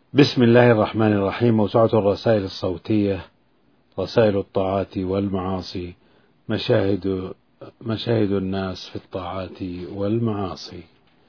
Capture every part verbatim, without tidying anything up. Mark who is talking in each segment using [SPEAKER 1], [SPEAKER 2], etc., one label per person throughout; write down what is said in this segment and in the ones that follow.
[SPEAKER 1] بسم الله الرحمن الرحيم. موسوعة الرسائل الصوتية، رسائل الطاعات والمعاصي، مشاهد مشاهد الناس في الطاعات والمعاصي.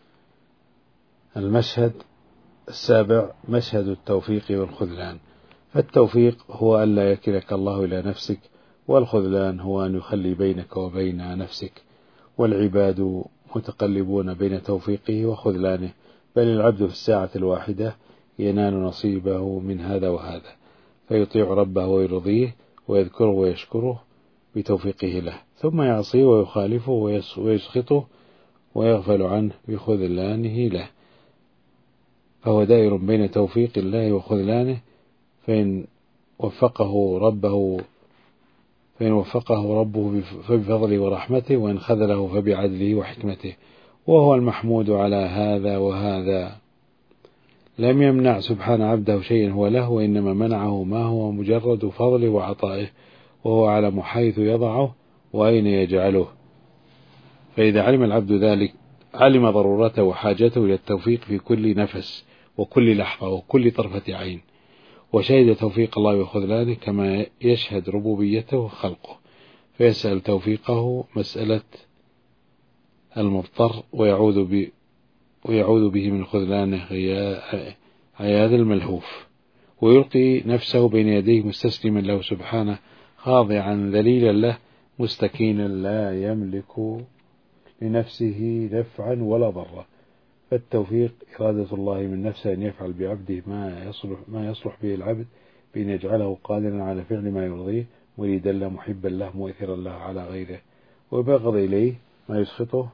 [SPEAKER 1] المشهد السابع: مشهد التوفيق والخذلان. فالتوفيق هو أن لا يكلك الله إلى نفسك، والخذلان هو أن يخلي بينك وبين نفسك، والعباد متقلبون بين توفيقه وخذلانه، بل العبد في الساعة الواحدة ينال نصيبه من هذا وهذا، فيطيع ربه ويرضيه ويذكره ويشكره بتوفيقه له، ثم يعصيه ويخالفه ويسخطه ويغفل عنه بخذلانه له، فهو دائر بين توفيق الله وخذلانه. فإن وفقه ربه فإن وفقه ربه فبفضله ورحمته، وإن خذله فبعدله وحكمته، وهو المحمود على هذا وهذا. لم يمنع سبحان عبده شيئا هو له، وإنما منعه ما هو مجرد فضله وعطائه، وهو أعلم حيث يضعه وأين يجعله. فإذا علم العبد ذلك علم ضرورته وحاجته إلى التوفيق في كل نفس وكل لحظة وكل طرفة عين، وشهد توفيق الله وخذلانه كما يشهد ربوبيته وخلقه، فيسأل توفيقه مسألة المضطر، ويعوذ ب ويعوذ به من خذلانه عياذ الملهوف، ويلقي نفسه بين يديه مستسلما له سبحانه، خاضعا ذليلا له، مستكينا لا يملك لنفسه نفعا ولا ضرا. فالتوفيق إرادة الله من نفسه أن يفعل بعبده ما يصلح, ما يصلح به العبد، بأن يجعله قادرا على فعل ما يرضيه، مريدا له، محبا له، مؤثرا له على غيره، ويبغض إليه ما يسخطه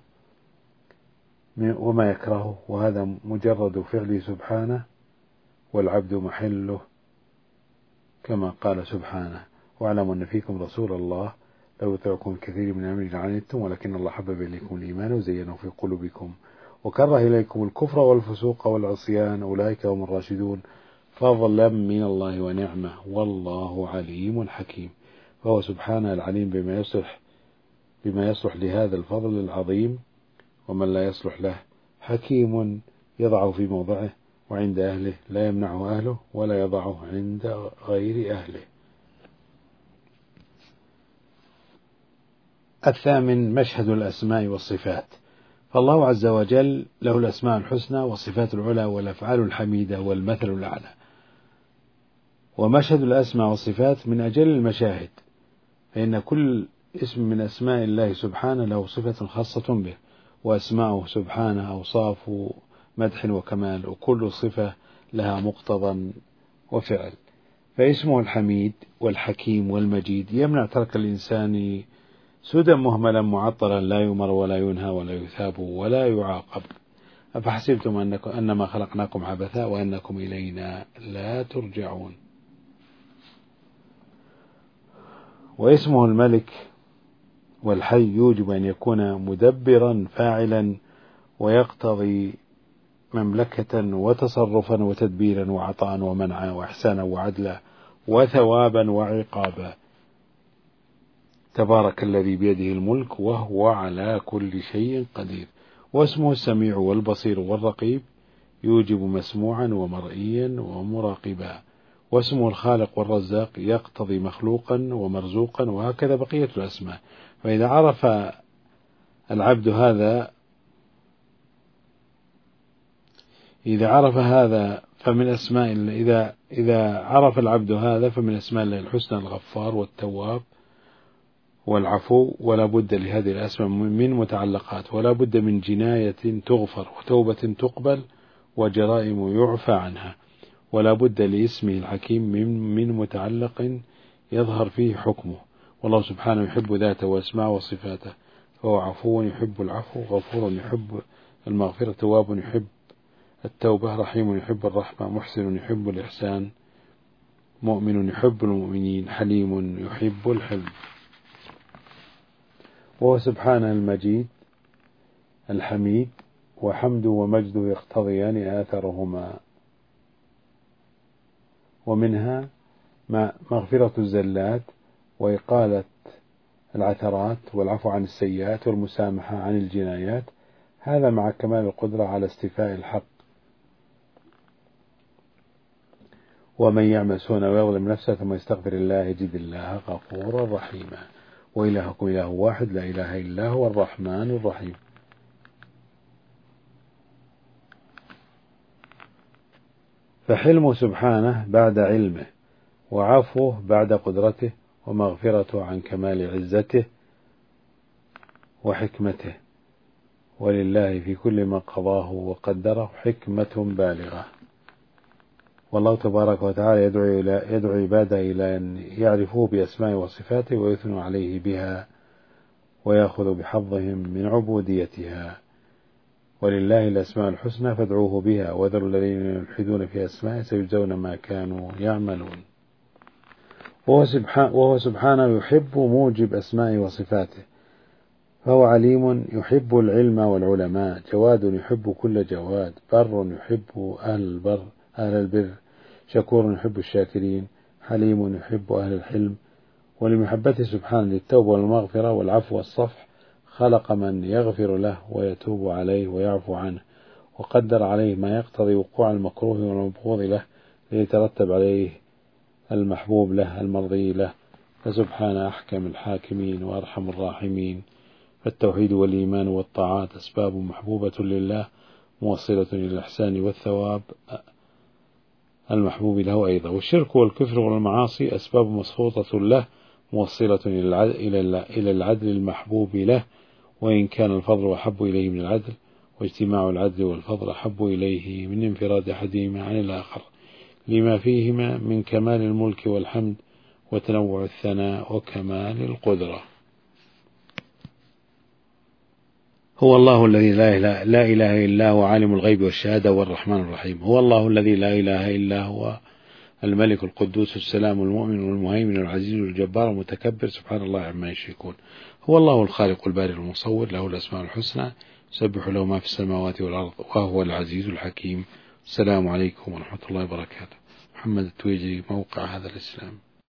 [SPEAKER 1] وما يكرهه، وهذا مجرد فعله سبحانه، والعبد محله، كما قال سبحانه: واعلموا أن فيكم رسول الله لو يطيعكم كثير من الأمر لعنتم، ولكن الله حبب إليكم الإيمان وزينه في قلوبكم وكره إليكم الكفر والفسوق والعصيان، أولئك هم الراشدون، فضلا من الله ونعمة، والله عليم حكيم. فهو سبحانه العليم بما يصلح بما يصلح لهذا الفضل العظيم، ومن لا يصلح له، حكيم يضعه في موضعه وعند أهله، لا يمنعه أهله ولا يضعه عند غير أهله. الثامن: مشهد الأسماء والصفات. فالله عز وجل له الأسماء الحسنى والصفات العلى والأفعال الحميدة والمثل الأعلى. ومشهد الأسماء والصفات من أجل المشاهد، فإن كل اسم من أسماء الله سبحانه له صفة خاصة به، وأسماؤه سبحانه أوصاف مدح وكمال، وكل صفة لها مقتضى وفعل. فاسمه الحميد والحكيم والمجيد يمنع ترك الإنسان سدى مهملا معطلا لا يمر ولا ينهى ولا يثاب ولا يعاقب. أفحسبتم أنكم أنما خلقناكم عبثا وأنكم إلينا لا ترجعون. واسمه الملك والحي يوجب أن يكون مدبرا فاعلا، ويقتضي مملكة وتصرفا وتدبيرا وعطاء ومنعا وإحسانا وعدلا وثوابا وعقابا. تبارك الذي بيده الملك وهو على كل شيء قدير. واسمه السميع والبصير والرقيب يوجب مسموعا ومرئيا ومراقبا. واسمه الخالق والرزاق يقتضي مخلوقا ومرزوقا، وهكذا بقية الأسماء. فإذا عرف العبد هذا إذا عرف هذا فمن أسماء إذا إذا عرف العبد هذا فمن أسماء الله الحسنى الغفار والتواب والعفو، ولا بد لهذه الأسماء من متعلقات، ولا بد من جناية تغفر وتوبة تقبل وجرائم يعفى عنها، ولا بد لاسمه الحكيم من من متعلق يظهر فيه حكمه. والله سبحانه يحب ذاته وأسماءه وصفاته، فهو عفو يحب العفو، غفور يحب المغفرة، تواب يحب التوبة، رحيم يحب الرحمة، محسن يحب الإحسان، مؤمن يحب المؤمنين، حليم يحب الحلم. وهو سبحانه المجيد الحميد، وحمده ومجده يقتضيان آثارهما، ومنها مغفرة الزلات وإقالة العثرات والعفو عن السيئات والمسامحة عن الجنايات، هذا مع كمال القدرة على استيفاء الحق ومن يعمل سوءا أو يظلم نفسه ثم يستغفر الله يجد الله غفورا رحيما. وإلهكم إله واحد لا إله إلا هو الرحمن الرحيم. فحلمه سبحانه بعد علمه، وعفوه بعد قدرته، ومغفرته عن كمال عزته وحكمته، ولله في كل ما قضاه وقدره حكمة بالغة. والله تبارك وتعالى يدعو, إلى يدعو عباده إلى أن يعرفوه بأسماء وصفاته ويثنوا عليه بها ويأخذ بحظهم من عبوديتها. ولله الأسماء الحسنى فادعوه بها وذروا الذين يلحدون في أسمائه سيجزون ما كانوا يعملون. وهو سبحانه, وهو سبحانه يحب موجب أسمائه وصفاته، فهو عليم يحب العلم والعلماء، جواد يحب كل جواد، بر يحب أهل البر أهل البر، شكور يحب الشاكرين، حليم يحب أهل الحلم. ولمحبته سبحانه للتوبة والمغفرة والعفو والصفح خلق من يغفر له ويتوب عليه ويعفو عنه، وقدر عليه ما يقتضي وقوع المكروه والمبغوض له ليترتب عليه المحبوب له المرضي له. فسبحان أحكم الحاكمين وأرحم الراحمين. فالتوحيد والإيمان والطاعات أسباب محبوبة لله موصلة إلى الإحسان والثواب المحبوب له أيضا. والشرك والكفر والمعاصي أسباب مسخوطة له موصلة إلى العدل المحبوب له، وإن كان الفضل أحب إليه من العدل، واجتماع العدل والفضل أحب إليه من انفراد أحدهما عن الآخر، لما فيهما من كمال الملك والحمد وتنوع الثناء وكمال القدرة. هو الله الذي لا إله, لا إله إلا هو عالم الغيب والشهادة والرحمن الرحيم. هو الله الذي لا إله إلا هو الملك القدوس السلام المؤمن والمهيمن العزيز الجبار المتكبر سبحان الله عما يشركون. هو الله الخالق البارئ المصور له الأسماء الحسنى يسبح له ما في السماوات والأرض وهو العزيز الحكيم. السلام عليكم ورحمة الله وبركاته. محمد التويجري، موقع هذا الإسلام.